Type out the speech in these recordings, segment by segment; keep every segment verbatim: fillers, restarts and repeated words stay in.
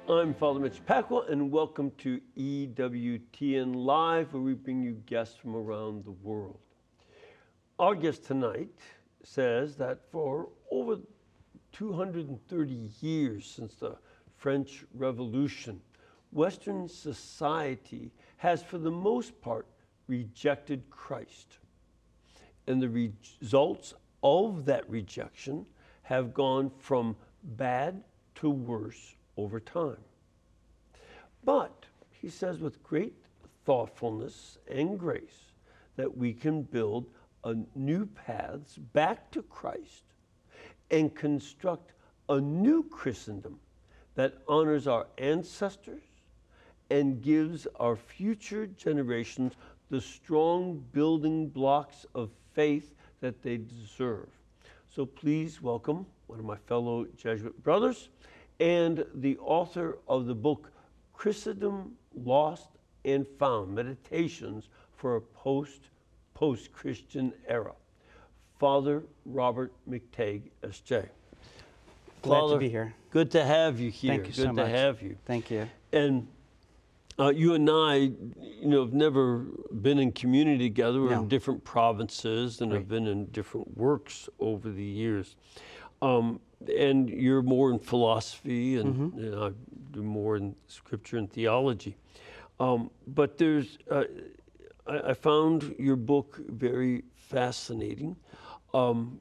I'm Father Mitch Pacwa, and welcome to E W T N Live, where we bring you guests from around the world. Our guest tonight says that for over two hundred thirty years since the French Revolution, Western society has, for the most part, rejected Christ. And the results of that rejection have gone from bad to worse over time. But he says with great thoughtfulness and grace that we can build a new paths back to Christ and construct a new Christendom that honors our ancestors and gives our future generations the strong building blocks of faith that they deserve. So please welcome one of my fellow Jesuit brothers and the author of the book Christendom Lost and Found, Meditations for a Post, Post-Christian Era, Father Robert McTeigue, S J. Glad Father, to be here. Good to have you here. Thank you good so to much. have you. Thank you. And uh, you and I, you know, have never been in community together. We're No. in different provinces and Right. have been in different works over the years. Um, and you're more in philosophy, and Mm-hmm. you know, I do more in scripture and theology. Um, but there's, uh, I, I found your book very fascinating. Um,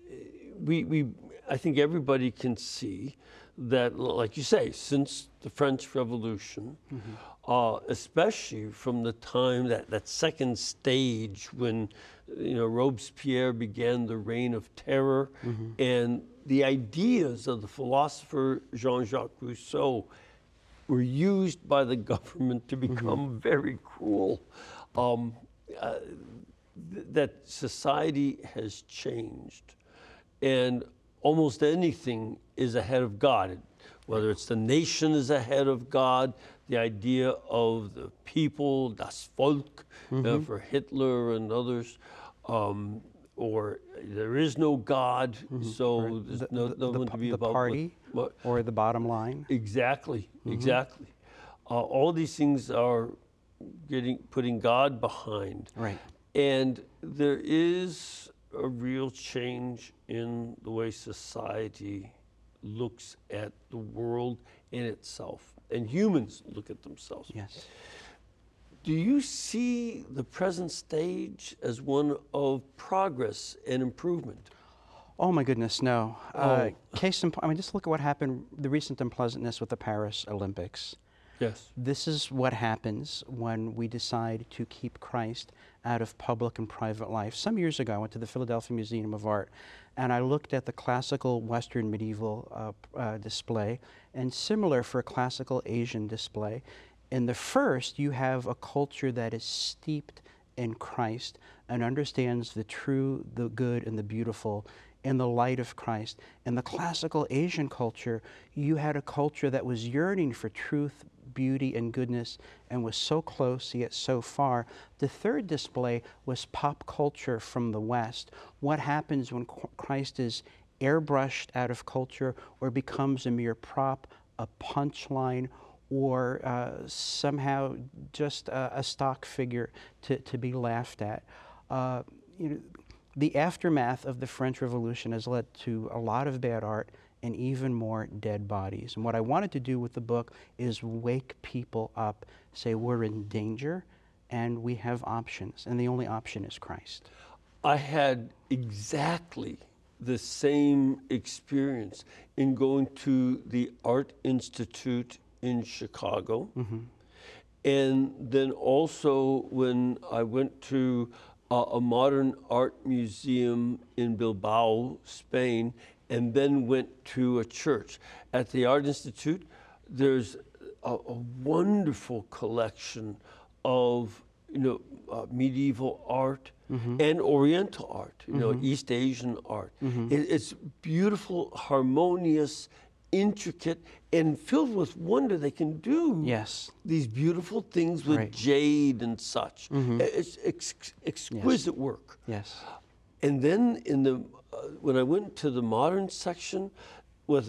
we, we, I think everybody can see that, like you say, since the French Revolution, Mm-hmm. uh, especially from the time that, that second stage when, you know, Robespierre began the reign of terror, Mm-hmm. and the ideas of the philosopher Jean-Jacques Rousseau were used by the government to become Mm-hmm. very cruel. Um, uh, th- that society has changed, and almost anything is ahead of God. Whether it's the nation is ahead of God, the idea of the people, das Volk, uh, Mm-hmm. for Hitler and others, um, or there is no God, so Right. there's The, no, the, no the, one pa- to be the about. party What, or the bottom line. exactly, Mm-hmm. exactly. Uh, all these things are getting putting God behind. Right. And there is a real change in the way society looks at the world and itself, and humans look at themselves. Yes. Do you see the present stage as one of progress and improvement? Oh my goodness, no. Uh, Oh. case in point, I mean, just look at what happened, the recent unpleasantness with the Paris Olympics. Yes. This is what happens when we decide to keep Christ out of public and private life. Some years ago, I went to the Philadelphia Museum of Art, and I looked at the classical Western medieval uh, uh, display, and similar for a classical Asian display. In the first, you have a culture that is steeped in Christ and understands the true, the good, and the beautiful in the light of Christ. In the classical Asian culture, you had a culture that was yearning for truth, beauty, and goodness, and was so close yet so far. The third display was pop culture from the West. What happens when Christ is airbrushed out of culture or becomes a mere prop, a punchline, or uh, somehow just a, a stock figure to, to be laughed at. Uh, you know, the aftermath of the French Revolution has led to a lot of bad art and even more dead bodies. And what I wanted to do with the book is wake people up, say we're in danger and we have options, and the only option is Christ. I had exactly the same experience in going to the Art Institute in Chicago. Mm-hmm. And then also when I went to uh, a modern art museum in Bilbao, Spain, and then went to a church. At the Art Institute, there's a, a wonderful collection of, you know, uh, medieval art Mm-hmm. and Oriental art, you know, Mhm. East Asian art. Mhm. It, it's beautiful, harmonious, intricate, and filled with wonder. They can do Yes. these beautiful things with Right. jade and such. Mhm. It's ex- exquisite work. Yes. And then in the uh, when I went to the modern section with a f-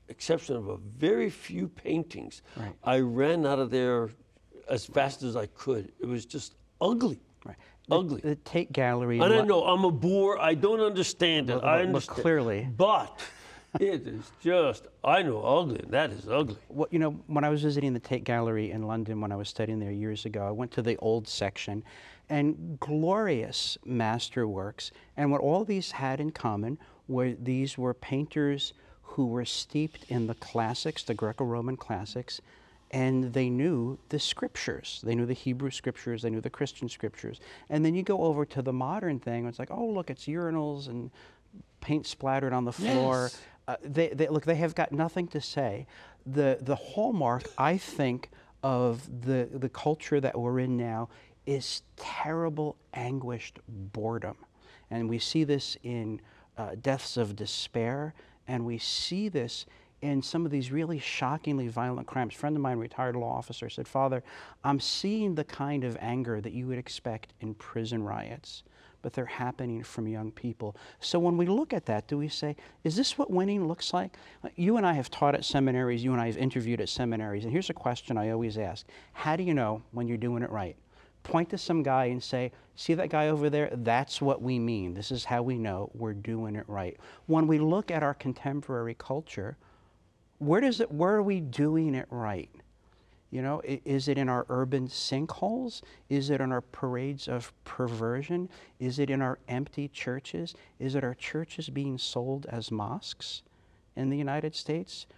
exception of a very few paintings, Right. I ran out of there as fast as I could. It was just ugly. Right. Ugly. The, the Tate Gallery. And I Lo- know I'm a bore. I don't understand it. Look- I look understand. clearly. But it is just, I know ugly. That is ugly. What, you know, when I was visiting the Tate Gallery in London when I was studying there years ago, I went to the old section, and glorious masterworks. And what all these had in common were these were painters who were steeped in the classics, the Greco-Roman classics, and they knew the scriptures. They knew the Hebrew scriptures, they knew the Christian scriptures. And then you go over to the modern thing, it's like, oh, look, it's urinals and paint splattered on the floor. Yes. Uh, they, they, look, they have got nothing to say. The, the hallmark, I think, of the, the culture that we're in now is terrible, anguished boredom. And we see this in uh, deaths of despair, and we see this in some of these really shockingly violent crimes. A friend of mine, retired law officer, said, Father, I'm seeing the kind of anger that you would expect in prison riots, but they're happening from young people. So when we look at that, do we say, is this what winning looks like? You and I have taught at seminaries, you and I have interviewed at seminaries, and here's a question I always ask. How do you know when you're doing it right? Point to some guy and say, see that guy over there? That's what we mean. This is how we know we're doing it right. When we look at our contemporary culture, where does it, where are we doing it right? You know, i- is it in our urban sinkholes? Is it in our parades of perversion? Is it in our empty churches? Is it our churches being sold as mosques in the United States?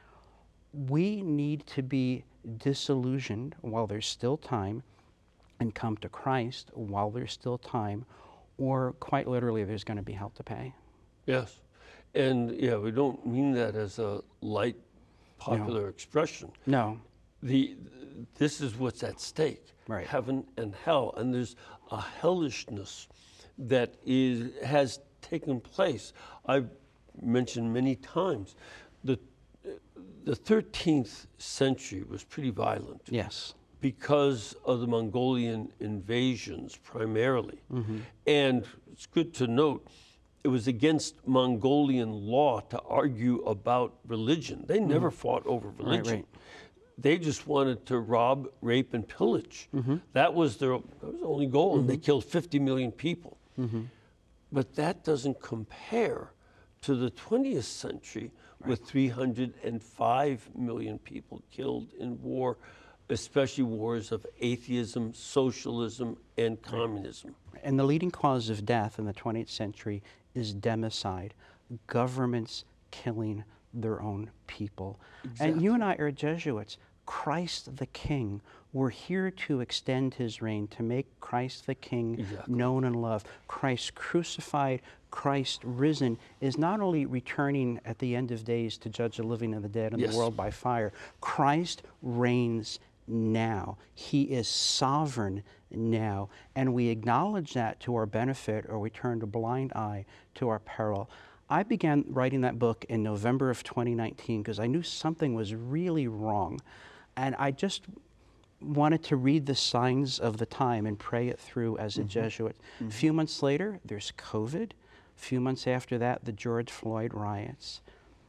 We need to be disillusioned while there's still time and come to Christ while there's still time, or quite literally, there's going to be hell to pay. Yes. And yeah, we don't mean that as a light, popular expression. No. The, this is what's at stake. Right. Heaven and hell. And there's a hellishness that is, has taken place. I've mentioned many times the, the thirteenth century was pretty violent. Yes. Because of the Mongolian invasions primarily. Mm-hmm. And it's good to note, it was against Mongolian law to argue about religion. They never fought over religion. right. They just wanted to rob, rape, and pillage. Mm-hmm. That was their that was the only goal, and they killed fifty million people. Mm-hmm. But that doesn't compare to the twentieth century with three hundred five million people killed in war, especially wars of atheism, socialism, and communism. And the leading cause of death in the twentieth century is democide, governments killing their own people. And you and I are Jesuits. Christ the King, we're here to extend his reign, to make Christ the King Exactly. known and loved. Christ crucified, Christ risen is not only returning at the end of days to judge the living and the dead and Yes. the world by fire. Christ reigns now. He is sovereign now. And we acknowledge that to our benefit, or we turn a blind eye to our peril. I began writing that book in November of twenty nineteen because I knew something was really wrong. And I just wanted to read the signs of the time and pray it through as a Jesuit. A few months later, there's COVID. A few months after that, the George Floyd riots.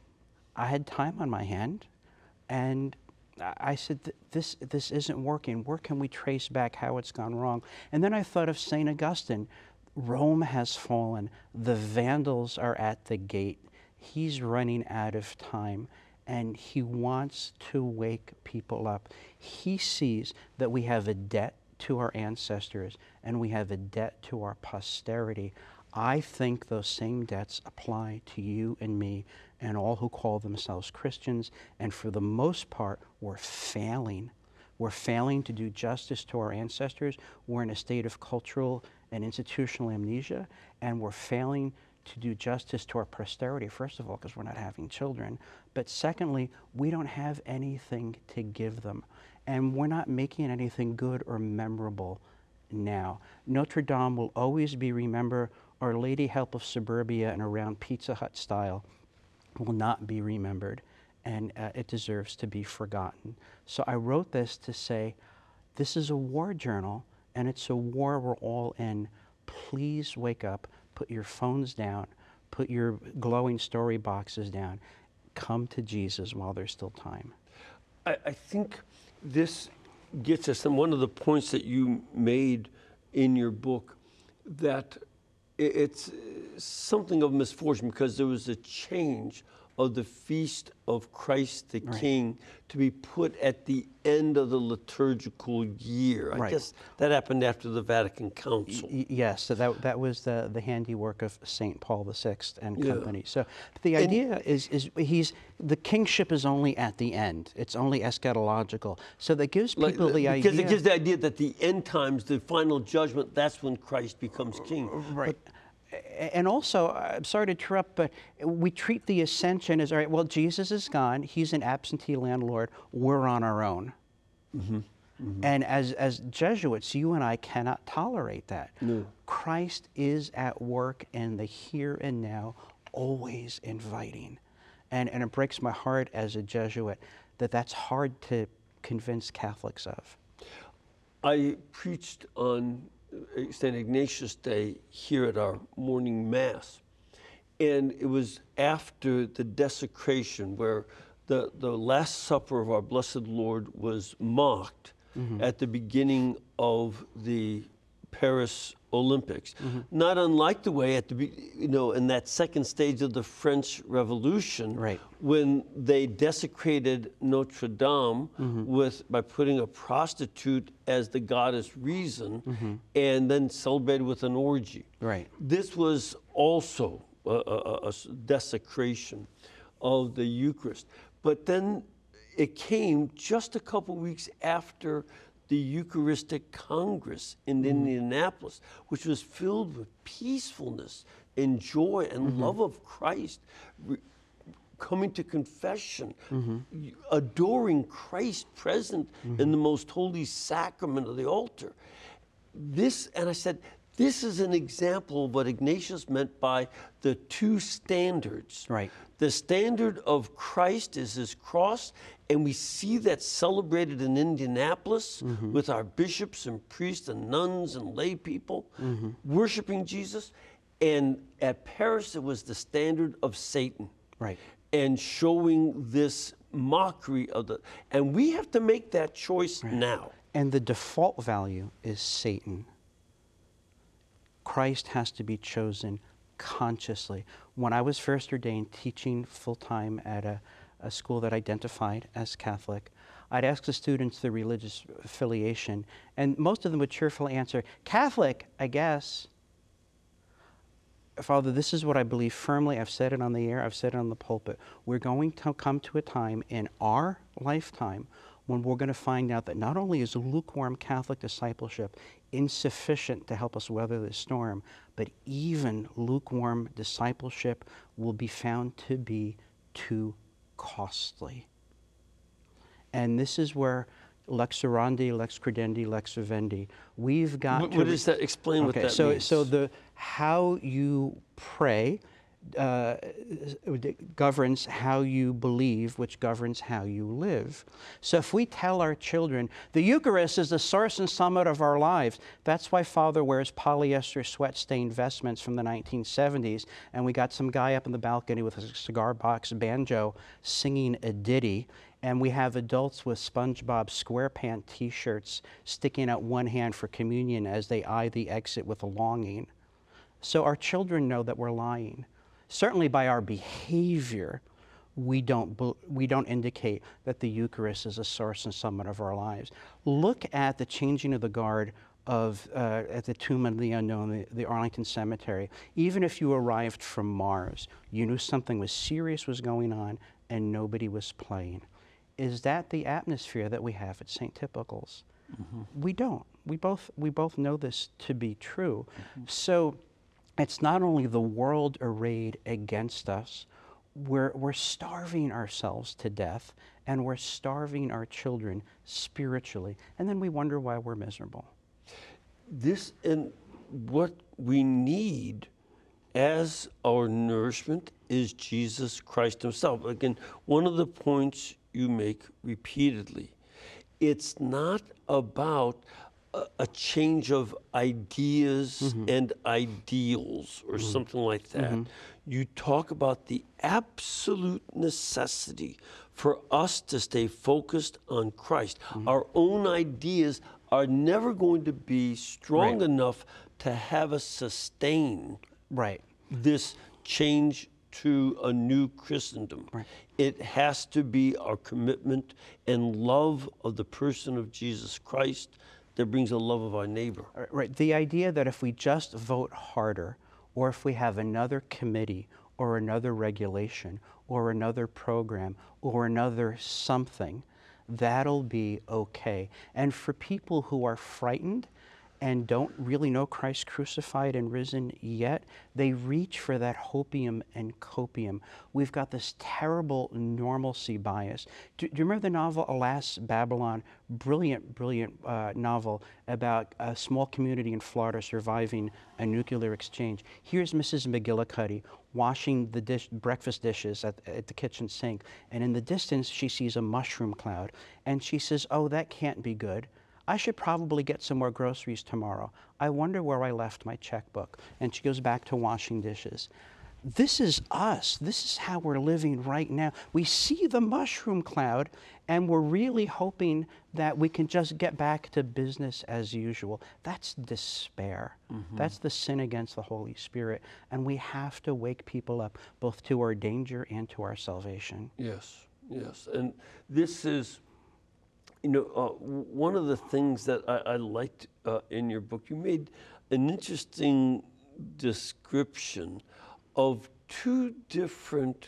I had time on my hand, and I I said, this, this isn't working. Where can we trace back how it's gone wrong? And then I thought of Saint Augustine. Rome has fallen. The Vandals are at the gate. He's running out of time, and he wants to wake people up. He sees that we have a debt to our ancestors, and we have a debt to our posterity. I think those same debts apply to you and me and all who call themselves Christians, and for the most part, we're failing. We're failing to do justice to our ancestors. We're in a state of cultural and institutional amnesia, and we're failing to do justice to our posterity, first of all, because we're not having children. But secondly, we don't have anything to give them, and we're not making anything good or memorable now. Notre Dame will always be remembered. Our Lady Help of Suburbia and around Pizza Hut style will not be remembered, and uh, it deserves to be forgotten. So I wrote this to say, this is a war journal, and it's a war we're all in. Please wake up, put your phones down, put your glowing story boxes down. come to Jesus while there's still time. I, I think this gets us, and one of the points that you made in your book, that i- it's something of misfortune because there was a change of the feast of Christ the Right. King to be put at the end of the liturgical year. I Right. guess that happened after the Vatican Council. Y- yes, so that, that was the, the handiwork of Saint Paul the Sixth and Yeah. company. So the And- idea is, is he's, the kingship is only at the end. It's only eschatological. So that gives Like, people the because idea. it gives the idea that the end times, the final judgment, that's when Christ becomes king. Right. A- And also, I'm sorry to interrupt, but we treat the ascension as, all right, well, Jesus is gone. He's an absentee landlord. We're on our own. And as, as Jesuits, you and I cannot tolerate that. No. Christ is at work in the here and now, always inviting. And, and it breaks my heart as a Jesuit that that's hard to convince Catholics of. I preached on Saint Ignatius Day here at our morning mass, and it was after the desecration where the, the Last Supper of our Blessed Lord was mocked at the beginning of the Paris Olympics. Not unlike the way at the be- you know in that second stage of the French Revolution, Right. when they desecrated Notre Dame with by putting a prostitute as the goddess Reason, and then celebrated with an orgy. Right. This was also a, a- a s- desecration of the Eucharist. But then it came just a couple weeks after the Eucharistic Congress in Indianapolis, which was filled with peacefulness and joy and love of Christ, re- coming to confession, y- adoring Christ present in the most holy sacrament of the altar. This, and I said, this is an example of what Ignatius meant by the two standards. Right. The standard of Christ is his cross, and we see that celebrated in Indianapolis with our bishops and priests and nuns and lay people worshiping Jesus. And at Paris, it was the standard of Satan. Right. And showing this mockery of the, and we have to make that choice now. And the default value is Satan. Christ has to be chosen consciously. When I was first ordained teaching full-time at a, a school that identified as Catholic, I'd ask the students their religious affiliation, and most of them would cheerfully answer, Catholic, I guess. Father, this is what I believe firmly. I've said it on the air. I've said it on the pulpit. We're going to come to a time in our lifetime when we're going to find out that not only is lukewarm Catholic discipleship insufficient to help us weather this storm, but even lukewarm discipleship will be found to be too costly. And this is where lex orandi, lex credendi, lex vivendi. We've got What, to what does that explain? okay, what that so means? so the how you pray uh, governs how you believe, which governs how you live. So if we tell our children the Eucharist is the source and summit of our lives, that's why Father wears polyester sweat-stained vestments from the nineteen seventies, and we got some guy up in the balcony with a cigar box banjo singing a ditty. And we have adults with SpongeBob SquarePants T-shirts sticking out one hand for communion as they eye the exit with a longing. So our children know that we're lying. Certainly by our behavior, we don't, bel- we don't indicate that the Eucharist is a source and summit of our lives. Look at the changing of the guard of, uh, at the Tomb of the Unknown, the, the Arlington Cemetery. Even if you arrived from Mars, you knew something was serious was going on and nobody was playing. Is that the atmosphere that we have at Saint Typical's? Mm-hmm. We don't. We both, we both know this to be true. Mm-hmm. So it's not only the world arrayed against us, we're, we're starving ourselves to death, and we're starving our children spiritually, and then we wonder why we're miserable. This and what we need as our nourishment is Jesus Christ himself. Again, one of the points you make repeatedly, it's not about a, a change of ideas Mm-hmm. and ideals or something like that. You talk about the absolute necessity for us to stay focused on Christ. Our own ideas are never going to be strong Right. enough to have us sustain Right. this change to a new Christendom. Right. It has to be our commitment and love of the person of Jesus Christ that brings a love of our neighbor. Uh, Right. The idea that if we just vote harder, or if we have another committee, or another regulation, or another program, or another something, that'll be okay. And for people who are frightened and don't really know Christ crucified and risen yet, they reach for that hopium and copium. We've got this terrible normalcy bias. Do, do you remember the novel Alas, Babylon? Brilliant, brilliant uh, novel about a small community in Florida surviving a nuclear exchange. Here's Missus McGillicuddy washing the dish, breakfast dishes at, at the kitchen sink, and in the distance she sees a mushroom cloud, and she says, "Oh, that can't be good. I should probably get some more groceries tomorrow. I wonder where I left my checkbook." And she goes back to washing dishes. This is us. This is how we're living right now. We see the mushroom cloud, and we're really hoping that we can just get back to business as usual. That's despair. Mm-hmm. That's the sin against the Holy Spirit. And we have to wake people up both to our danger and to our salvation. Yes, yes. And this is, you know, uh, one of the things that I, I liked uh, in your book, you made an interesting description of two different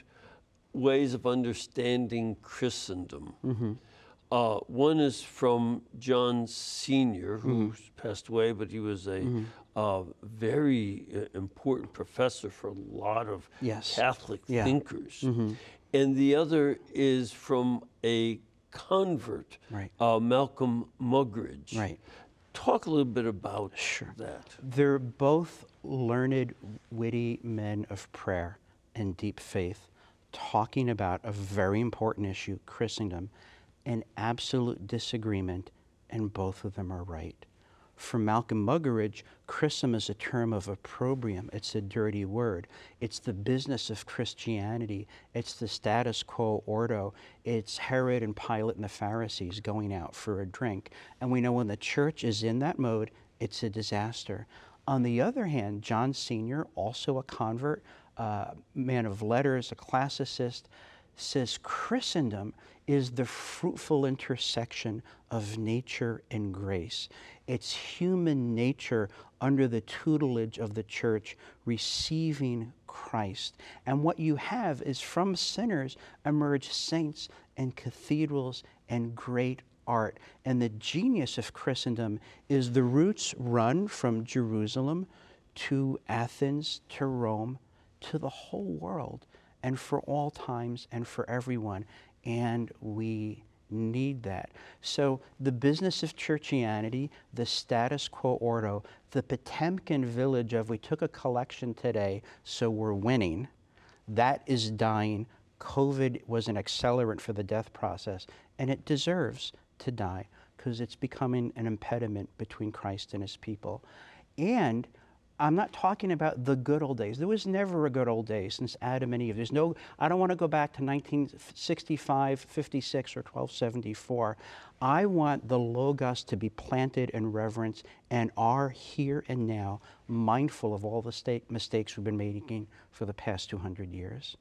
ways of understanding Christendom. Mm-hmm. Uh, one is from John Senior, who's mm-hmm. passed away, but he was a mm-hmm. uh, very uh, important professor for a lot of yes. Catholic yeah. thinkers. Mm-hmm. And the other is from a convert, right. uh, Malcolm Muggeridge. Right. Talk a little bit about sure. that. They're both learned, witty men of prayer and deep faith, talking about a very important issue, Christendom, an absolute disagreement, and both of them are right. For Malcolm Muggeridge, Christendom is a term of opprobrium. It's a dirty word. It's the business of Christianity. It's the status quo ordo. It's Herod and Pilate and the Pharisees going out for a drink. And we know when the church is in that mode, it's a disaster. On the other hand, John Senior, also a convert, uh, man of letters, a classicist, says Christendom is the fruitful intersection of nature and grace. It's human nature under the tutelage of the church receiving Christ. And what you have is from sinners emerge saints and cathedrals and great art. And the genius of Christendom is the roots run from Jerusalem to Athens to Rome to the whole world and for all times and for everyone. And we need that. So the business of churchianity, the status quo ordo, the Potemkin village of we took a collection today, so we're winning, that is dying. COVID was an accelerant for the death process, and it deserves to die because it's becoming an impediment between Christ and his people. And I'm not talking about the good old days. There was never a good old day since Adam and Eve. There's no, I don't want to go back to nineteen sixty-five, fifty-six, or twelve seventy-four. I want the Logos to be planted in reverence and are here and now mindful of all the state mistakes we've been making for the past two hundred years.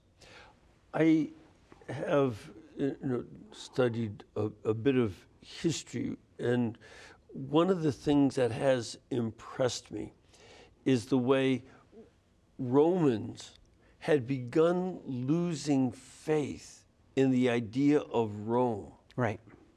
I have you know, studied a, a bit of history, and one of the things that has impressed me is the way Romans had begun losing faith in the idea of Rome. Right.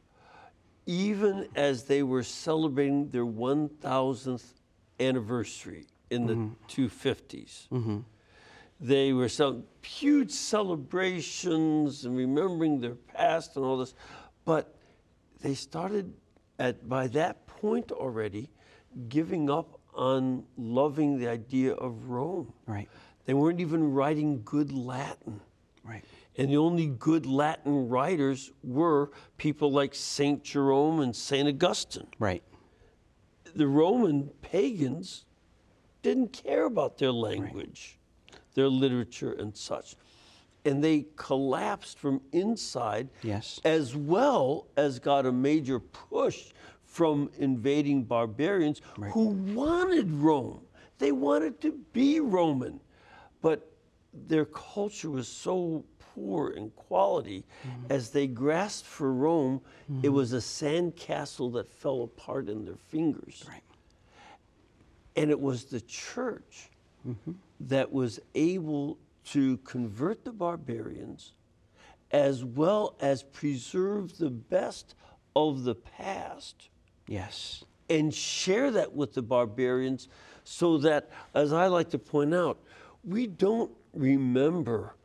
Even as they were celebrating their one thousandth anniversary in mm-hmm. the two fifties. Mm-hmm. They were some huge celebrations and remembering their past and all this, but they started at by that point already giving up on loving the idea of Rome. Right. They weren't even writing good Latin. Right. And the only good Latin writers were people like Saint Jerome and Saint Augustine. Right. the Roman pagans didn't care about their language, right. their literature and such. And they collapsed from inside, yes. as well as got a major push from invading barbarians right. who wanted Rome. They wanted to be Roman, but their culture was so poor in quality. Mm-hmm. As they grasped for Rome, mm-hmm. it was a sandcastle that fell apart in their fingers. Right. And it was the church mm-hmm. that was able to convert the barbarians as well as preserve the best of the past. Yes. And share that with the barbarians so that, as I like to point out, we don't remember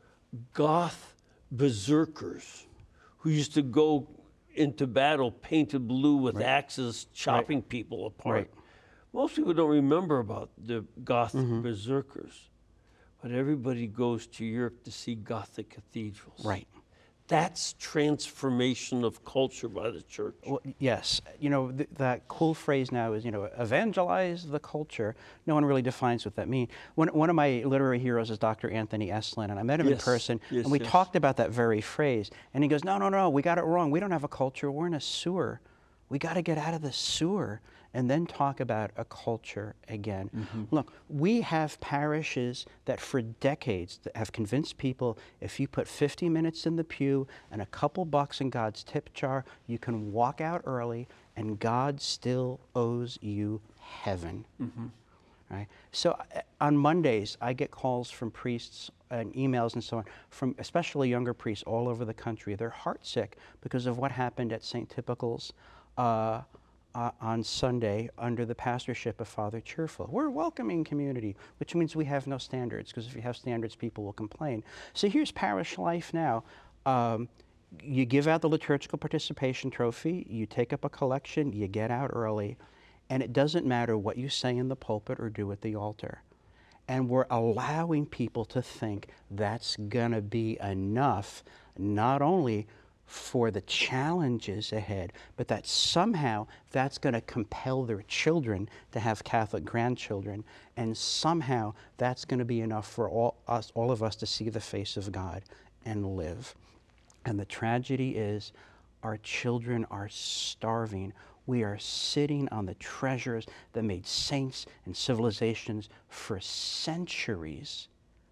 Goth berserkers who used to go into battle painted blue with right. axes chopping right. people apart. Right. Most people don't remember about the Goth mm-hmm. berserkers, but everybody goes to Europe to see Gothic cathedrals. Right. That's transformation of culture by the church. Well, yes. You know, th- that cool phrase now is, you know, evangelize the culture. No one really defines what that means. One, one of my literary heroes is Doctor Anthony Estlin, and I met him yes. in person, yes, and we yes. talked about that very phrase. And he goes, no, no, no, we got it wrong. We don't have a culture. We're in a sewer. We got to get out of the sewer and then talk about a culture again. Mm-hmm. Look, we have parishes that for decades that have convinced people if you put fifty minutes in the pew and a couple bucks in God's tip jar, you can walk out early and God still owes you heaven. Mm-hmm. Right? So uh, on Mondays, I get calls from priests and emails and so on, from especially younger priests all over the country. They're heartsick because of what happened at Saint Typical's uh, Uh, on Sunday under the pastorship of Father Cheerful. We're a welcoming community, which means we have no standards, because if you have standards, people will complain. So here's parish life now. Um, you give out the liturgical participation trophy, you take up a collection, you get out early, and it doesn't matter what you say in the pulpit or do at the altar. And we're allowing people to think that's gonna be enough, not only for the challenges ahead, but that somehow that's going to compel their children to have Catholic grandchildren, and somehow that's going to be enough for all us, all of us to see the face of God and live. And the tragedy is our children are starving. We are sitting on the treasures that made saints and civilizations for centuries,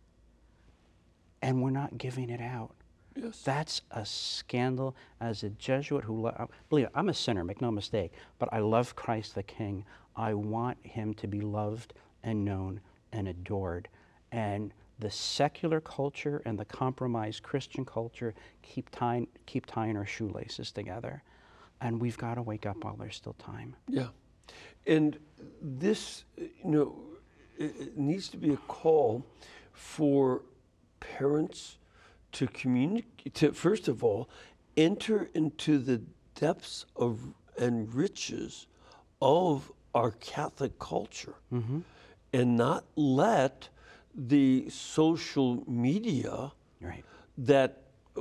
and we're not giving it out. Yes. That's a scandal. As a Jesuit who, lo- believe it, I'm a sinner, make no mistake, but I love Christ the King. I want him to be loved and known and adored. And the secular culture and the compromised Christian culture keep tying, keep tying our shoelaces together. And we've got to wake up while there's still time. Yeah. And this, you know, it, it needs to be a call for parents to communicate, to first of all, enter into the depths of and riches of our Catholic culture, mm-hmm. and not let the social media right. that uh,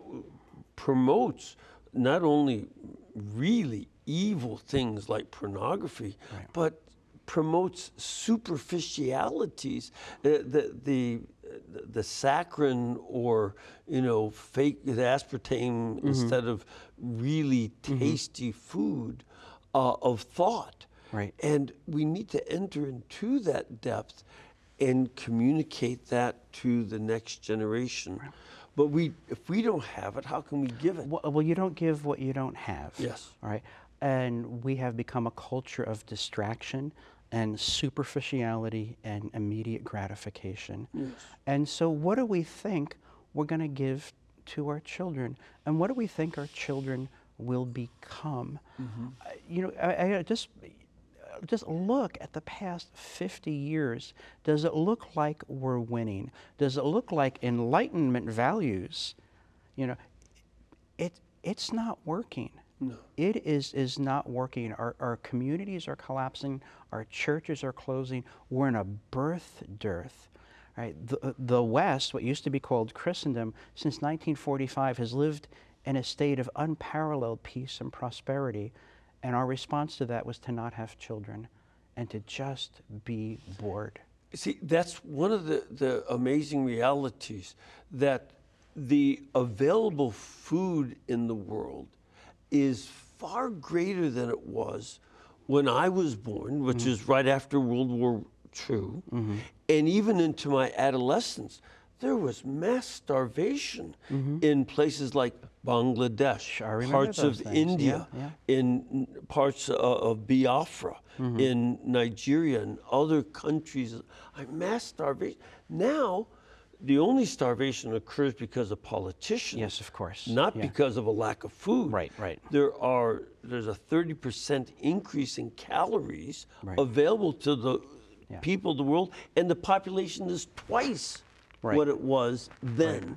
promotes not only really evil things like pornography, right. but promotes superficialities, uh, the the the saccharin, or you know, fake the aspartame, mm-hmm. instead of really tasty mm-hmm. food uh, of thought. Right. And we need to enter into that depth and communicate that to the next generation. Right. But we, if we don't have it, how can we give it? Well, well, you don't give what you don't have. Yes. All right. And we have become a culture of distraction and superficiality and immediate gratification. Yes. And so what do we think we're going to give to our children? And what do we think our children will become? Mm-hmm. Uh, you know, I, I just, just look at the past fifty years. Does it look like we're winning? Does it look like Enlightenment values? You know, it, it's not working. No. It is is not working. Our, our communities are collapsing. Our churches are closing. We're in a birth dearth. Right? The, the West, what used to be called Christendom, since nineteen forty-five has lived in a state of unparalleled peace and prosperity. And our response to that was to not have children and to just be bored. See, that's one of the, the amazing realities, that the available food in the world is far greater than it was when I was born, which Mm-hmm. is right after World War Two, and even into my adolescence. There was mass starvation in places like Bangladesh, I remember parts those of things. India, Yeah, yeah. in parts uh, of Biafra, in Nigeria, and other countries. I mass starvation. Now, the only starvation occurs because of politicians. Yes, of course. Not Yeah. because of a lack of food. Right, right. There are there's a thirty percent increase in calories Right. available to the Yeah. people of the world, and the population is twice Right. what it was then.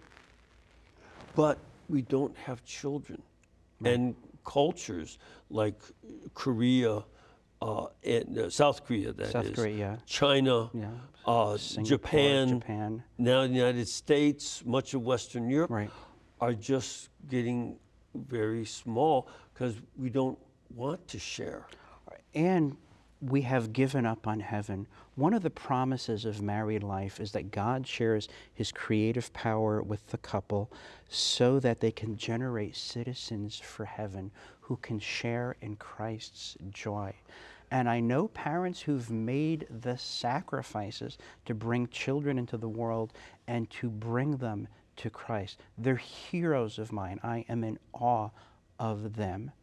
But we don't have children. And cultures like Korea, uh, and uh, South Korea, that is, South Korea, yeah. China, Yeah. uh, Singapore, Japan, Japan. now the United States, much of Western Europe, Right. are just getting very small because we don't want to share. And we have given up on heaven. One of the promises of married life is that God shares his creative power with the couple so that they can generate citizens for heaven who can share in Christ's joy. And I know parents who've made the sacrifices to bring children into the world and to bring them to Christ. They're heroes of mine. I am in awe of them.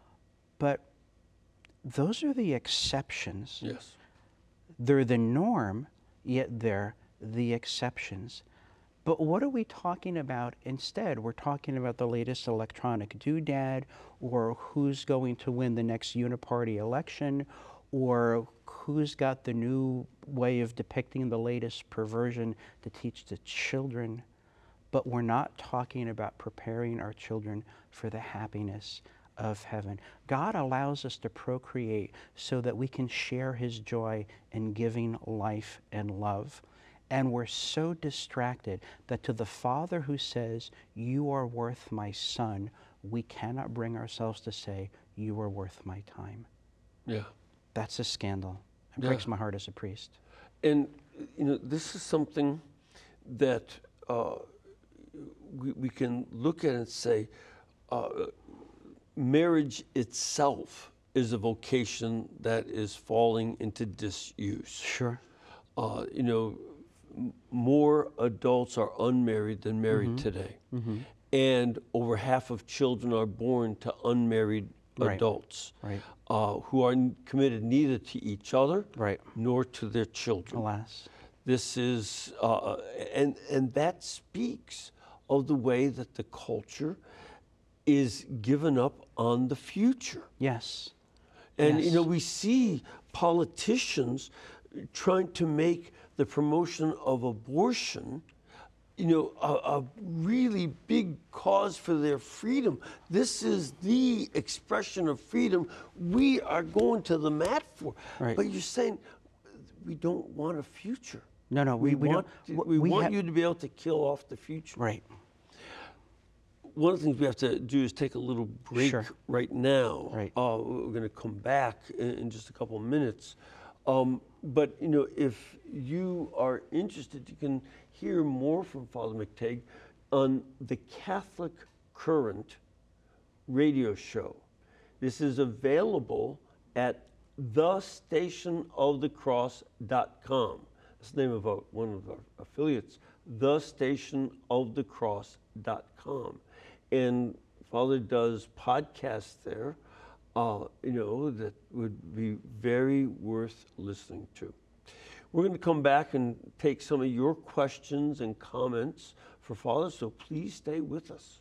But those are the exceptions. Yes. They're the norm, yet they're the exceptions. But what are we talking about instead? We're talking about the latest electronic doodad, or who's going to win the next uniparty election, or who's got the new way of depicting the latest perversion to teach the children. But we're not talking about preparing our children for the happiness of heaven. God allows us to procreate so that we can share his joy in giving life and love. And we're so distracted that to the father who says, "You are worth my son," we cannot bring ourselves to say, "You are worth my time." Yeah. That's a scandal. It Yeah. breaks my heart as a priest. And, you know, this is something that uh, we, we can look at and say, uh, marriage itself is a vocation that is falling into disuse. Sure. Uh, you know, m- more adults are unmarried than married today. And over half of children are born to unmarried Right. adults Right. uh, who are n- committed neither to each other Right. nor to their children. Alas. This is, uh, and, and that speaks of the way that the culture is given up on the future. Yes. And, you know, Yes. we see politicians trying to make the promotion of abortion, you know, a, a really big cause for their freedom. This is the expression of freedom we are going to the mat for. Right. But you're saying we don't want a future. No, no, we- we want, don't- we, we want ha- you to be able to kill off the future. Right. One of the things we have to do is take a little break Sure. right now. Right. Uh, we're going to come back in, in just a couple of minutes. Um, but, you know, if you are interested, you can hear more from Father McTague on the Catholic Current radio show. This is available at the station of the cross dot com. That's the name of our, one of our affiliates, the station of the cross dot com. And Father does podcasts there, uh, you know, that would be very worth listening to. We're going to come back and take some of your questions and comments for Father, so please stay with us.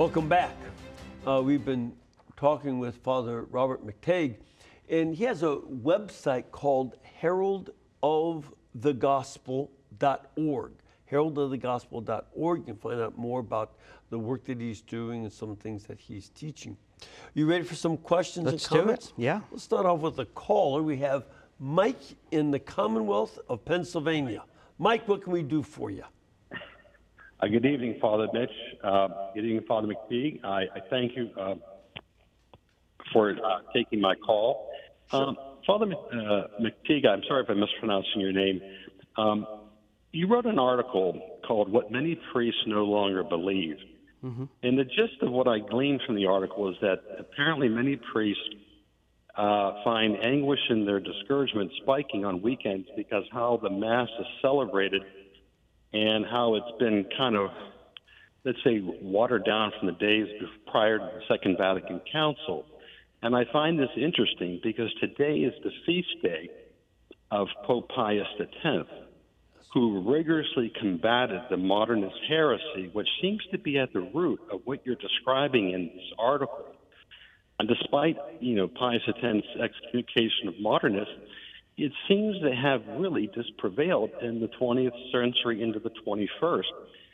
Welcome back. Uh, we've been talking with Father Robert McTeigue, and he has a website called herald of the gospel dot org. herald of the gospel dot org. You can find out more about the work that he's doing and some things that he's teaching. You ready for some questions Let's and comments? do it. Yeah. Let's start off with a caller. We have Mike in the Commonwealth of Pennsylvania. Mike, what can we do for you? Uh, good evening, Father Mitch. Uh, good evening, Father McTeigue. I, I thank you uh, for uh, taking my call. Um, Father uh, McTeigue, I'm sorry if I'm mispronouncing your name. Um, you wrote an article called What Many Priests No Longer Believe. Mm-hmm. And the gist of what I gleaned from the article is that apparently many priests uh, find anguish in their discouragement spiking on weekends because how the Mass is celebrated and how it's been kind of, let's say, watered down from the days prior to the Second Vatican Council. And I find this interesting because today is the feast day of Pope Pius X, who rigorously combated the modernist heresy, which seems to be at the root of what you're describing in this article. And despite, you know, Pius X's excommunication of modernists, it seems to have really just prevailed in the twentieth century into the twenty-first.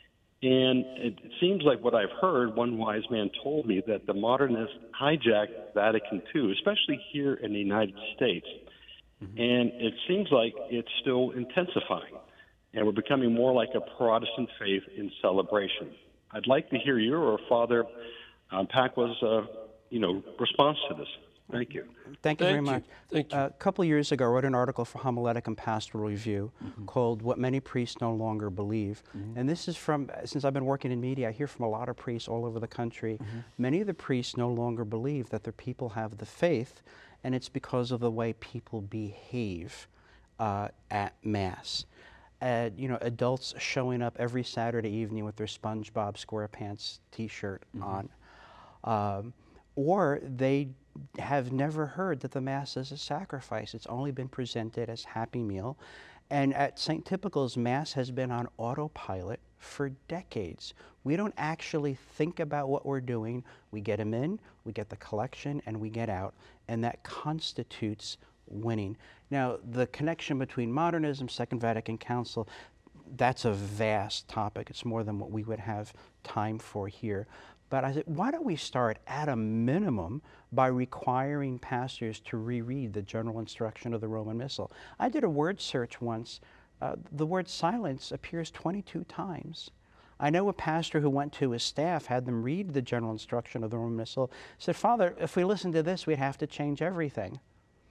And it seems like what I've heard, one wise man told me that the modernists hijacked Vatican Two, especially here in the United States. Mm-hmm. And it seems like it's still intensifying. And we're becoming more like a Protestant faith in celebration. I'd like to hear your or Father um, Pacua's, uh, you know, response to this. Thank you. Thank you Thank very you. much. Thank you. Uh, a couple of years ago, I wrote an article for Homiletic and Pastoral Review mm-hmm. called What Many Priests No Longer Believe. Mm-hmm. And this is from, since I've been working in media, I hear from a lot of priests all over the country. Mm-hmm. Many of the priests no longer believe that their people have the faith, and it's because of the way people behave uh, at Mass. Uh, you know, adults showing up every Saturday evening with their SpongeBob SquarePants t-shirt mm-hmm. on. Um, or they have never heard that the Mass is a sacrifice. It's only been presented as Happy Meal. And at Saint Typical's, Mass has been on autopilot for decades. We don't actually think about what we're doing. We get them in, we get the collection, and we get out. And that constitutes winning. Now, the connection between modernism, Second Vatican Council, that's a vast topic. It's more than what we would have time for here. But I said, why don't we start at a minimum by requiring pastors to reread the general instruction of the Roman Missal? I did a word search once. Uh, the word silence appears twenty-two times. I know a pastor who went to his staff, had them read the general instruction of the Roman Missal, said, Father, if we listen to this, we'd have to change everything.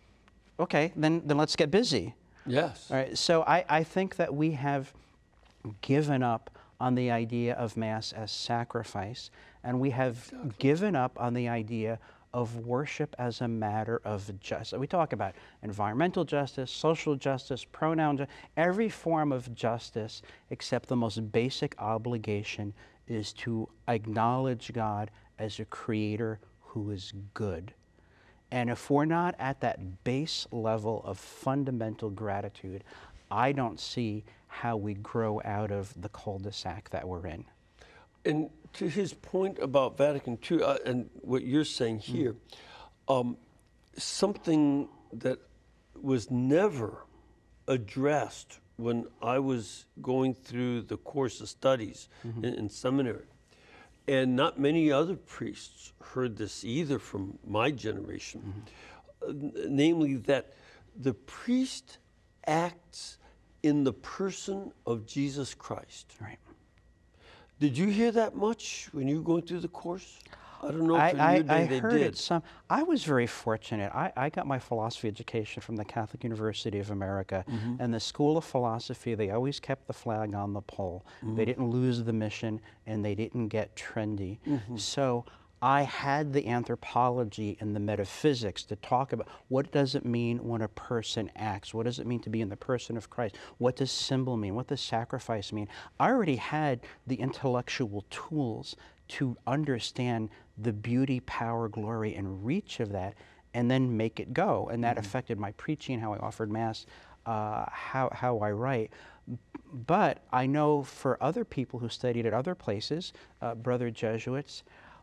Okay, then, then let's get busy. Yes. All right, so I, I think that we have given up on the idea of Mass as sacrifice, and we have exactly. given up on the idea of worship as a matter of justice. We talk about environmental justice, social justice, pronoun justice, every form of justice except the most basic obligation is to acknowledge God as a creator who is good. And if we're not at that base level of fundamental gratitude, I don't see how we grow out of the cul-de-sac that we're in. And to his point about Vatican Two uh, and what you're saying here, mm. um, something that was never addressed when I was going through the course of studies mm-hmm. in, in seminary, and not many other priests heard this either from my generation, mm-hmm. uh, namely that the priest acts in the person of Jesus Christ. Right. Did you hear that much when you were going through the course? I don't know if I, in I, your day I they heard did. it some. I was very fortunate. I, I got my philosophy education from the Catholic University of America, mm-hmm. and the School of Philosophy, they always kept the flag on the pole. Mm-hmm. They didn't lose the mission, and they didn't get trendy. Mm-hmm. So I had the anthropology and the metaphysics to talk about what does it mean when a person acts? What does it mean to be in the person of Christ? What does symbol mean? What does sacrifice mean? I already had the intellectual tools to understand the beauty, power, glory, and reach of that, and then make it go. And that mm-hmm. affected my preaching, how I offered Mass, uh, how, how I write. But I know for other people who studied at other places, uh, brother Jesuits,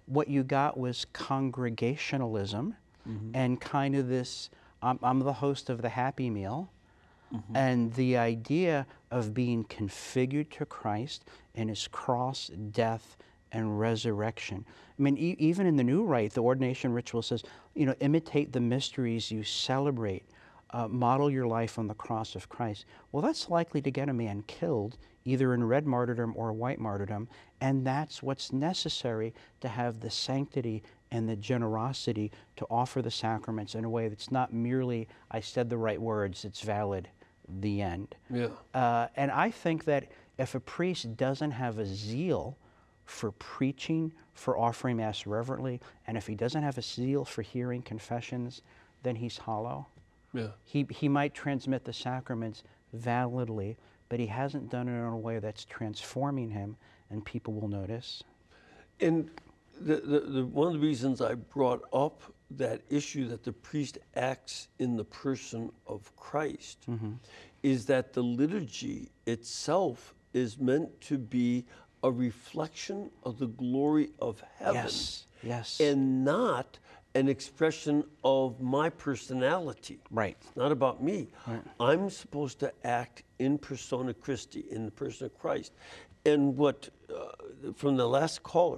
what you got was congregationalism and kind of this, I'm, I'm the host of the Happy Meal, and the idea of being configured to Christ and his cross, death, and resurrection. I mean, e- even in the New Rite, the ordination ritual says, you know, imitate the mysteries you celebrate. Uh, model your life on the cross of Christ. Well, that's likely to get a man killed, either in red martyrdom or white martyrdom, and that's what's necessary to have the sanctity and the generosity to offer the sacraments in a way that's not merely, I said the right words, it's valid, the end. Yeah. Uh, and I think that if a priest doesn't have a zeal for preaching, for offering Mass reverently, and if he doesn't have a zeal for hearing confessions, then he's hollow. Yeah. He, he might transmit the sacraments validly, but he hasn't done it in a way that's transforming him, and people will notice. And the, the, the, one of the reasons I brought up that issue that the priest acts in the person of Christ is that the liturgy itself is meant to be a reflection of the glory of heaven. Yes, yes. And not an expression of my personality. Right. It's not about me. Right. I'm supposed to act in persona Christi, in the person of Christ. And what, uh, from the last caller,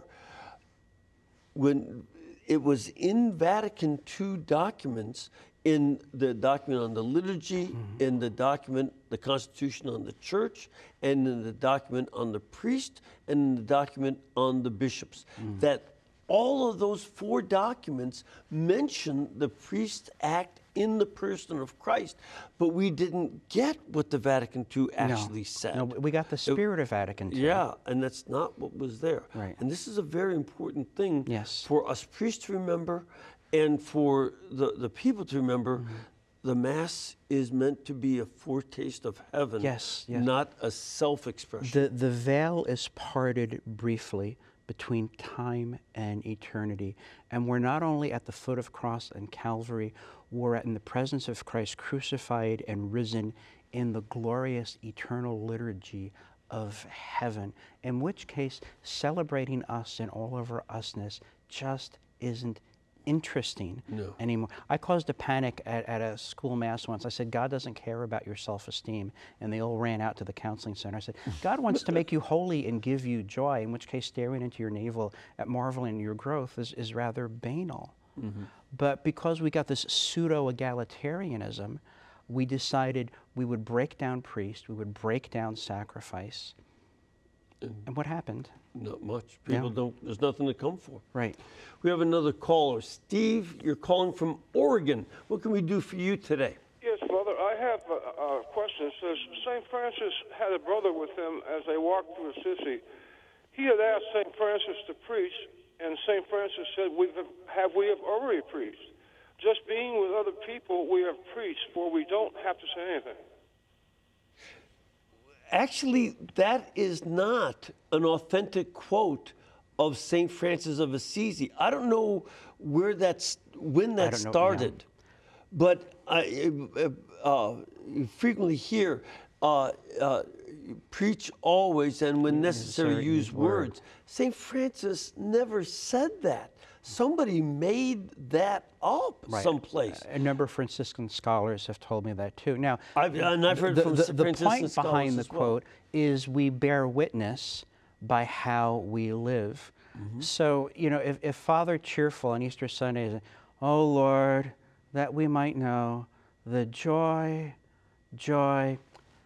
when it was in Vatican Two documents, in the document on the liturgy, mm-hmm. in the document, the Constitution on the Church, and in the document on the priest, and in the document on the bishops, mm-hmm. that all of those four documents mention the priest act in the person of Christ, but we didn't get what the Vatican Two actually no. said. No, we got the spirit it, of Vatican Two. Yeah, and that's not what was there. Right. And this is a very important thing yes. for us priests to remember and for the, the people to remember. Mm-hmm. The Mass is meant to be a foretaste of heaven, yes, yes. not a self-expression. The, the veil is parted briefly between time and eternity. And we're not only at the foot of cross and Calvary, we're in the presence of Christ crucified and risen in the glorious eternal liturgy of heaven, in which case celebrating us in all of our usness just isn't interesting no. anymore. I caused a panic at, at a school mass once. I said, God doesn't care about your self-esteem. And they all ran out to the counseling center. I said, God wants to make you holy and give you joy, in which case staring into your navel at marveling your growth is, is rather banal. Mm-hmm. But because we got this pseudo-egalitarianism, we decided we would break down priest, we would break down sacrifice. And, and what happened? Not much. People yeah. don't, there's nothing to come for. Right. We have another caller. Steve, you're calling from Oregon. What can we do for you today? Yes, Father, I have a, a question. It says, Saint Francis had a brother with him as they walked through Assisi. He had asked Saint Francis to preach, and Saint Francis said, We've, have we have already preached? Just being with other people, we have preached, for we don't have to say anything. Actually, that is not an authentic quote of Saint Francis of Assisi. I don't know where that's when that know, started, yeah. but I uh, you frequently hear uh, uh, preach always and when necessary, necessary use words. Word. Saint Francis never said that. Somebody made that up right. someplace. A number of Franciscan scholars have told me that too. Now, I've, and I've heard the, from the, Franciscan the point scholars behind the as well. quote is we bear witness by how we live. Mm-hmm. So, you know, if, if Father Cheerful on Easter Sunday is, oh Lord, that we might know the joy, joy,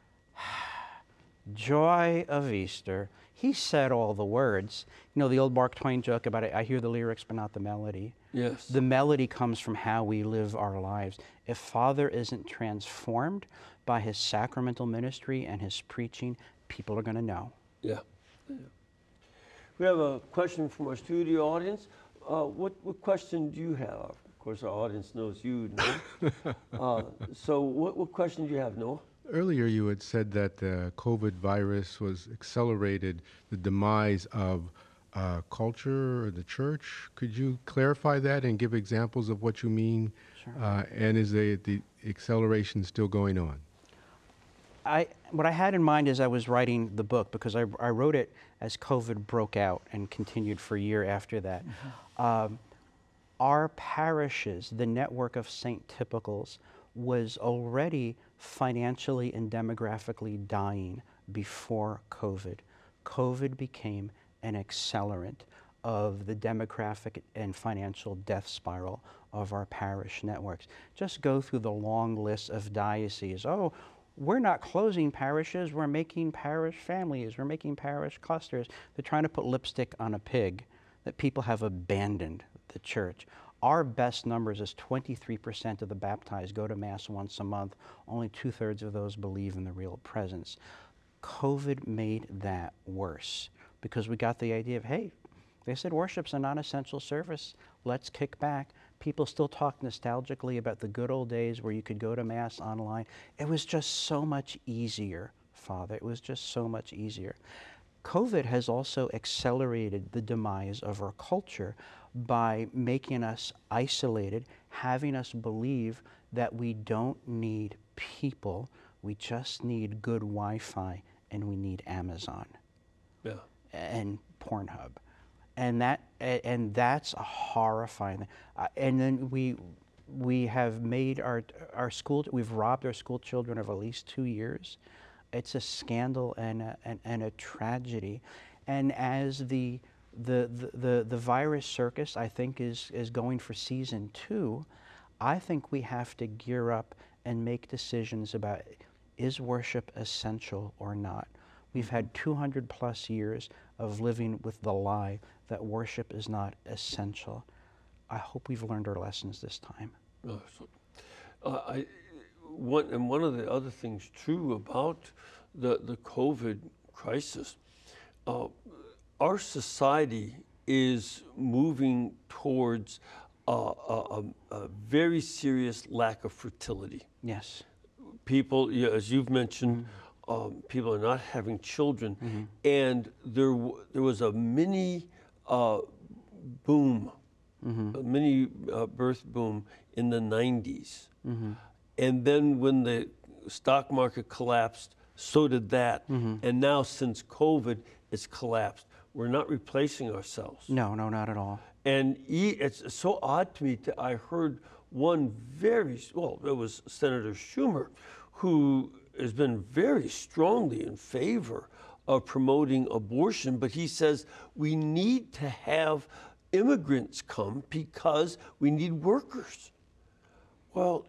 joy of Easter. He said all the words. You know, the old Mark Twain joke about it, I hear the lyrics but not the melody. Yes. The melody comes from how we live our lives. If Father isn't transformed by his sacramental ministry and his preaching, people are going to know. Yeah. yeah. We have a question from our studio audience. Uh, what, what question do you have? Of course, our audience knows you, Noah. uh, so what, what question do you have, Noah? Earlier you had said that the COVID virus was accelerated the demise of uh, culture or the church. Could you clarify that and give examples of what you mean? Sure. Uh, and is the, the acceleration still going on? I, what I had in mind as I was writing the book, because I, I wrote it as COVID broke out and continued for a year after that, mm-hmm. um, our parishes, the network of Saint Typicals, was already financially and demographically dying before COVID. COVID became an accelerant of the demographic and financial death spiral of our parish networks. Just go through the long list of dioceses. Oh, we're not closing parishes, we're making parish families, we're making parish clusters. They're trying to put lipstick on a pig, that people have abandoned the church. Our best numbers is twenty-three percent of the baptized go to Mass once a month. Only two-thirds of those believe in the real presence. COVID made that worse because we got the idea of, hey, they said worship's a non-essential service. Let's kick back. People still talk nostalgically about the good old days where you could go to Mass online. It was just so much easier, Father. It was just so much easier. COVID has also accelerated the demise of our culture by making us isolated, having us believe that we don't need people, we just need good Wi-Fi, and we need Amazon yeah. and Pornhub. And that and that's a horrifying thing. Uh, and then we we have made our our school we've robbed our school children of at least two years. It's a scandal and a, and, and a tragedy. And as the the, the the the virus circus, I think, is is going for season two, I think we have to gear up and make decisions about, is worship essential or not? We've had two hundred plus years of living with the lie that worship is not essential. I hope we've learned our lessons this time. Uh, so, uh, I, one, and one of the other things true about the, the COVID crisis, uh, our society is moving towards uh, a, a very serious lack of fertility. Yes. People, yeah, as you've mentioned, mm-hmm. Um, people are not having children, mm-hmm. and there w- there was a mini uh, boom, mm-hmm. a mini uh, birth boom in the nineties, mm-hmm. and then when the stock market collapsed, so did that, mm-hmm. and now since COVID, it's collapsed. We're not replacing ourselves. No, no, not at all. And e- it's so odd to me that I heard one very well. It was Senator Schumer, who has been very strongly in favor of promoting abortion, but he says we need to have immigrants come because we need workers. Well,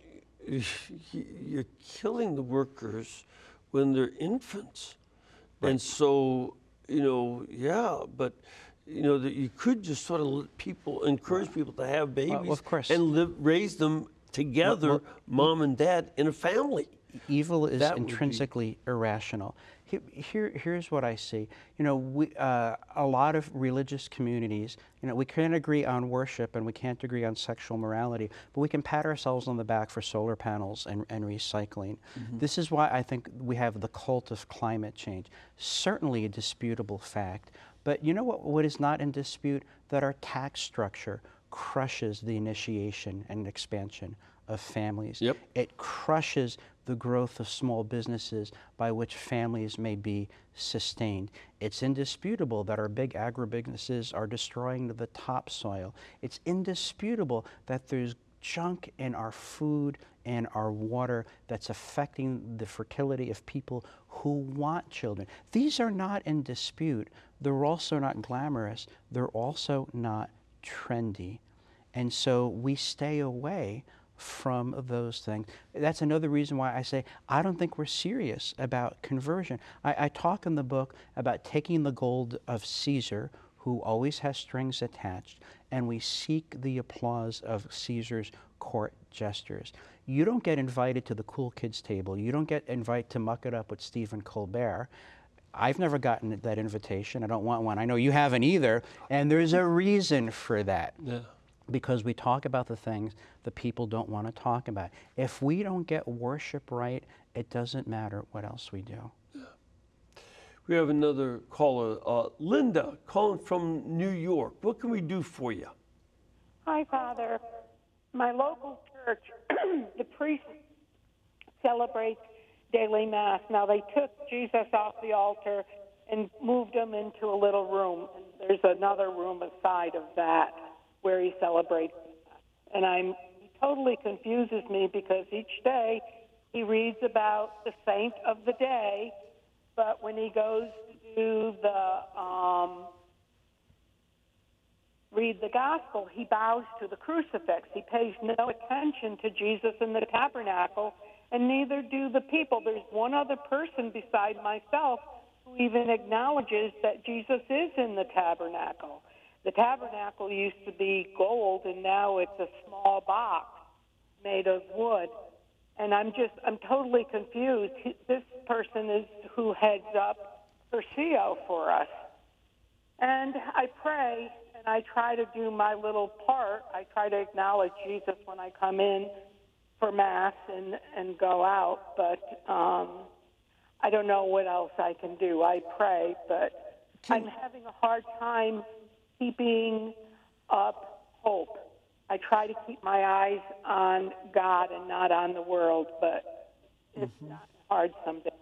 you're killing the workers when they're infants. Right. And so, you know, yeah, but you know, that you could just sort of let people, encourage people to have babies well, of course. and live, raise them together, well, well, mom and dad, in a family. Evil is That intrinsically irrational. Here, here, here's what I see. You know, we, uh, a lot of religious communities, you know, we can't agree on worship and we can't agree on sexual morality, but we can pat ourselves on the back for solar panels and, and recycling. Mm-hmm. This is why I think we have the cult of climate change. Certainly a disputable fact, but you know what, what is not in dispute? That our tax structure crushes the initiation and expansion of families. Yep. It crushes the growth of small businesses by which families may be sustained. It's indisputable that our big agribusinesses are destroying the topsoil. It's indisputable that there's junk in our food and our water that's affecting the fertility of people who want children. These are not in dispute. They're also not glamorous. They're also not trendy. And so we stay away from those things. That's another reason why I say I don't think we're serious about conversion. I, I talk in the book about taking the gold of Caesar, who always has strings attached, and we seek the applause of Caesar's court jesters. You don't get invited to the cool kids table. You don't get invited to muck it up with Stephen Colbert. I've never gotten that invitation. I don't want one. I know you haven't either. And there's a reason for that. Yeah. Because we talk about the things that people don't want to talk about. If we don't get worship right, it doesn't matter what else we do. Yeah. We have another caller, uh, Linda, calling from New York. What can we do for you? Hi, Father. My local church, the priest celebrates daily Mass. Now, they took Jesus off the altar and moved him into a little room. And there's another room aside of that where he celebrates. And I'm he totally confuses me because each day he reads about the saint of the day, but when he goes to do the um, read the gospel, he bows to the crucifix. He pays no attention to Jesus in the tabernacle, and neither do the people. There's one other person beside myself who even acknowledges that Jesus is in the tabernacle. The tabernacle used to be gold, and now it's a small box made of wood. And I'm just, I'm totally confused. He, this person is who heads up Curcio for us. And I pray, and I try to do my little part. I try to acknowledge Jesus when I come in for Mass and, and go out, but um, I don't know what else I can do. I pray, but I'm having a hard time keeping up hope. I try to keep my eyes on God and not on the world, but it's mm-hmm. hard some days.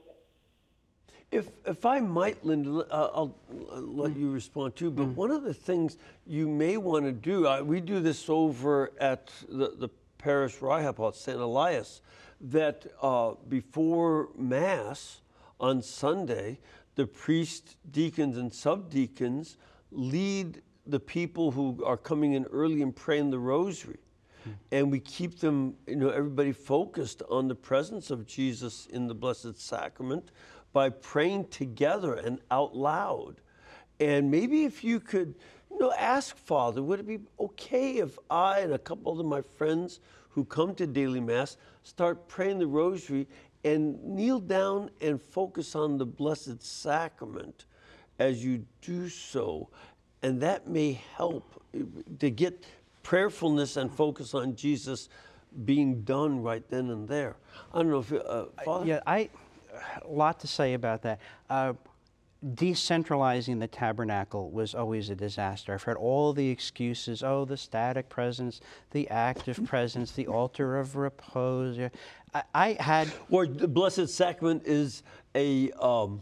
If if I might, Linda, uh, I'll let you respond too, but mm. one of the things you may want to do, uh, we do this over at the, the parish where I help out, Saint Elias, that uh, before Mass on Sunday, the priests, deacons, and subdeacons lead the people who are coming in early and praying the rosary. Mm. And we keep them, you know, everybody focused on the presence of Jesus in the Blessed Sacrament by praying together and out loud. And maybe if you could, you know, ask Father, would it be okay if I and a couple of my friends who come to daily Mass start praying the rosary and kneel down and focus on the Blessed Sacrament as you do so? And that may help to get prayerfulness and focus on Jesus being done right then and there. I don't know if, uh, Father? Yeah, I, a lot to say about that. Uh, decentralizing the tabernacle was always a disaster. I've heard all the excuses, oh, the static presence, the active presence, the altar of repose. I, I had... Or the Blessed Sacrament is a... Um,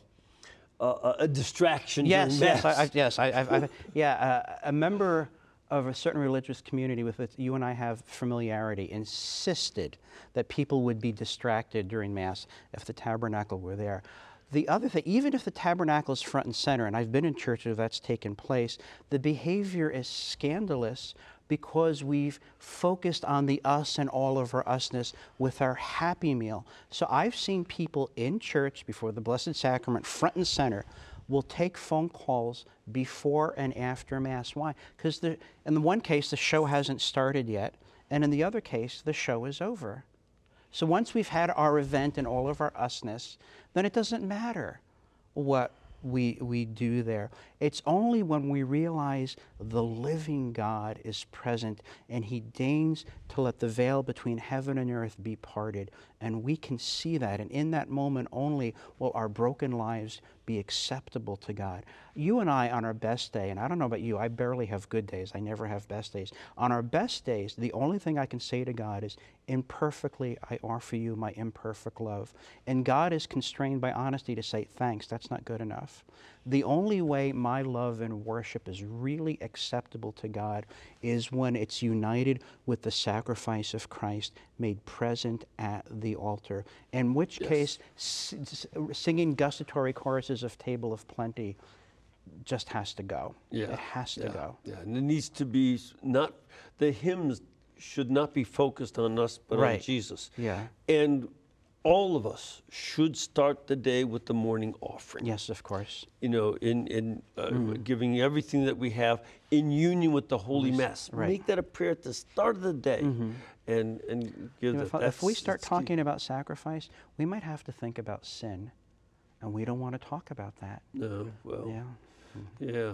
Uh, a distraction. Yes, during yes, Mass. I, I, yes. I, I, I, yeah, uh, a member of a certain religious community with which you and I have familiarity insisted that people would be distracted during Mass if the tabernacle were there. The other thing, even if the tabernacle is front and center, and I've been in churches where that's taken place, the behavior is scandalous because we've focused on the us and all of our usness with our Happy Meal. So I've seen people in church before the Blessed Sacrament, front and center, will take phone calls before and after Mass. Why? Because in the one case, the show hasn't started yet, and in the other case, the show is over. So once we've had our event and all of our usness, then it doesn't matter what we we do there. It's only when we realize the living God is present and he deigns to let the veil between heaven and earth be parted, and we can see that, and in that moment only will our broken lives be acceptable to God. You and I on our best day, and I don't know about you, I barely have good days, I never have best days. On our best days, the only thing I can say to God is, imperfectly I offer you my imperfect love. And God is constrained by honesty to say, thanks, that's not good enough. The only way my love and worship is really acceptable to God is when it's united with the sacrifice of Christ made present at the altar. In which yes. case, s- singing gustatory choruses of Table of Plenty just has to go. Yeah. It has to yeah. go. Yeah, and it needs to be not, the hymns should not be focused on us, but right. on Jesus. Yeah. And all of us should start the day with the morning offering. Yes, of course. You know, in, in uh, mm. giving everything that we have in union with the Holy yes. Mass. Right. Make that a prayer at the start of the day. Mm-hmm. And, and give you know, that. If, if we start key. talking about sacrifice, we might have to think about sin. And we don't want to talk about that. No, well, yeah. yeah.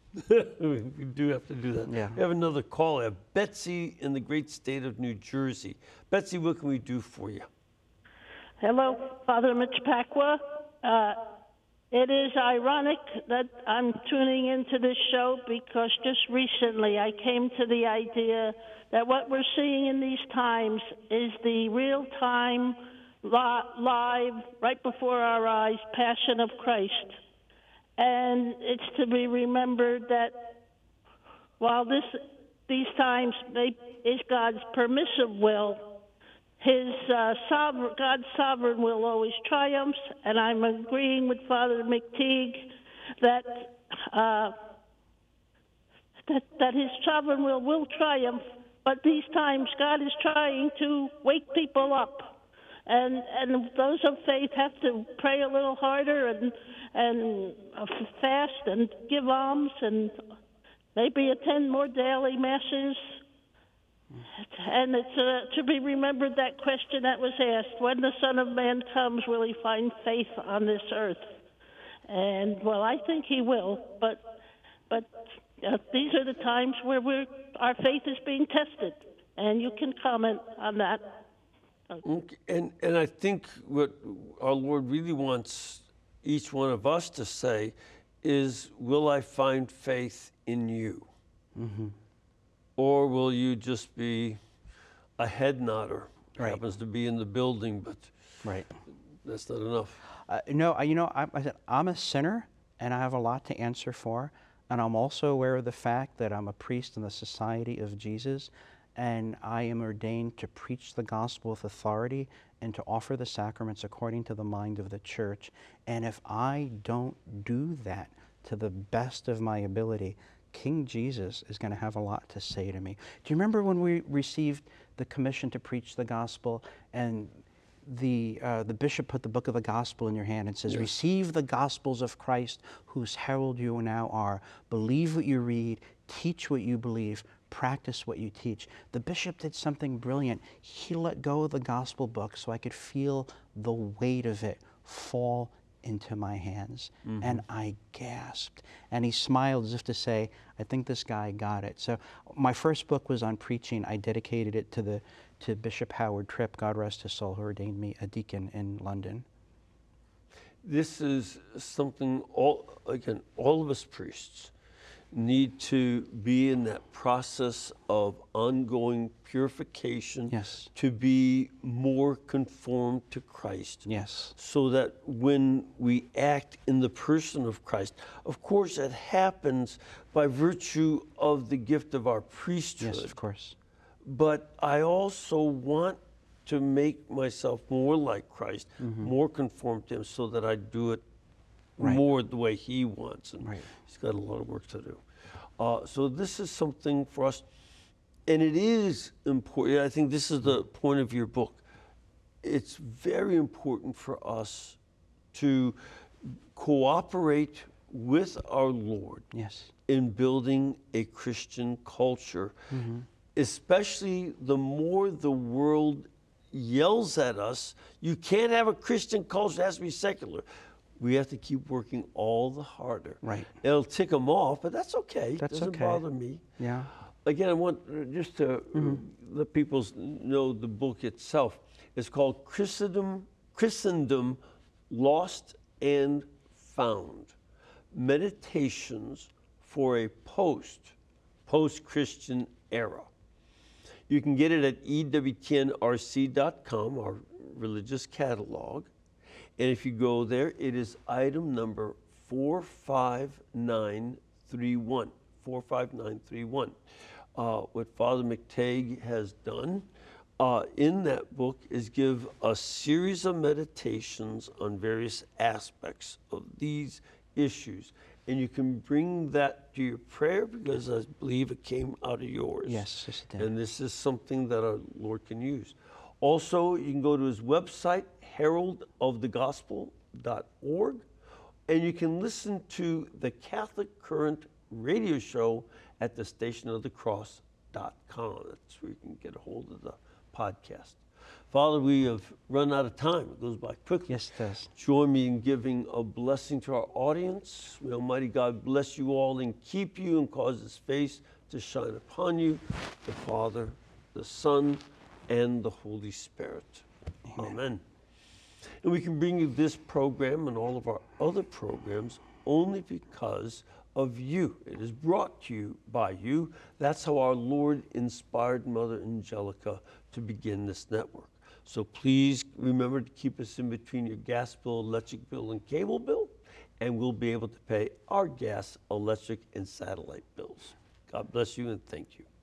we do have to do that. Yeah. We have another call. I have Betsy in the great state of New Jersey. Betsy, what can we do for you? Hello, Father Mitch Pacwa. Uh, it is ironic that I'm tuning into this show because just recently I came to the idea that what we're seeing in these times is the real-time li- live, right before our eyes, Passion of Christ. And it's to be remembered that while this these times may, is God's permissive will, His uh, sovereign, God's sovereign will always triumphs, and I'm agreeing with Father McTeague that uh, that that His sovereign will will triumph. But these times, God is trying to wake people up, and and those of faith have to pray a little harder and and uh, fast and give alms and maybe attend more daily masses. And it's uh, to be remembered that question that was asked: when the Son of Man comes, will He find faith on this earth? And well, I think He will, but but uh, these are the times where we're our faith is being tested, and you can comment on that. Okay, And, and I think what our Lord really wants each one of us to say is, will I find faith in you? Mm-hmm. Or will you just be a head nodder? Right. Happens to be in the building, but Right. that's not enough. Uh, no, I- you know, I, I said, I'm a sinner, and I have a lot to answer for, and I'm also aware of the fact that I'm a priest in the Society of Jesus, and I am ordained to preach the gospel with authority and to offer the sacraments according to the mind of the church. And if I don't do that to the best of my ability, King Jesus is going to have a lot to say to me. Do you remember when we received the commission to preach the gospel, and the uh, the bishop put the book of the gospel in your hand and says, Yes. receive the gospels of Christ, whose herald you now are. Believe what you read, teach what you believe, practice what you teach. The bishop did something brilliant. He let go of the gospel book so I could feel the weight of it fall into my hands. Mm-hmm. And I gasped. And he smiled as if to say, I think this guy got it. So my first book was on preaching. I dedicated it to the to Bishop Howard Tripp, God rest his soul, who ordained me a deacon in London. This is something, all again, all of us priests need to be in that process of ongoing purification. Yes. To be more conformed to Christ. Yes. So that when we act in the person of Christ, of course it happens by virtue of the gift of our priesthood. Yes, of course. But I also want to make myself more like Christ, mm-hmm. more conformed to Him, so that I do it right. more the way He wants. And right. He's got a lot of work to do. Uh, so this is something for us, and it is important. I think this is the point of your book. It's very important for us to cooperate with our Lord yes. in building a Christian culture. Mm-hmm. Especially the more the world yells at us, you can't have a Christian culture, it has to be secular. We have to keep working all the harder. Right. It'll tick them off, but that's okay. That's Doesn't okay. bother me. Yeah. Again, I want just to mm-hmm. let people know the book itself. It's called Christendom, Christendom Lost and Found. Meditations for a post, post-Christian era. You can get it at E W T N R C dot com, our religious catalog. And if you go there, it is item number four five nine three one. four five nine three one. Uh, what Father McTeague has done uh, in that book is give a series of meditations on various aspects of these issues. And you can bring that to your prayer, because I believe it came out of yours. Yes, yes it did. And this is something that our Lord can use. Also, you can go to his website, herald of the gospel dot org, and you can listen to the Catholic Current radio show at the station of the cross dot com. That's where you can get a hold of the podcast. Father, we have run out of time. It goes by quickly. Yes, it does. Join me in giving a blessing to our audience. May Almighty God bless you all and keep you and cause His face to shine upon you, the Father, the Son, and the Holy Spirit. Amen. Amen. And we can bring you this program and all of our other programs only because of you. It is brought to you by you. That's how our Lord inspired Mother Angelica to begin this network. So please remember to keep us in between your gas bill, electric bill, and cable bill, and we'll be able to pay our gas, electric, and satellite bills. God bless you and thank you.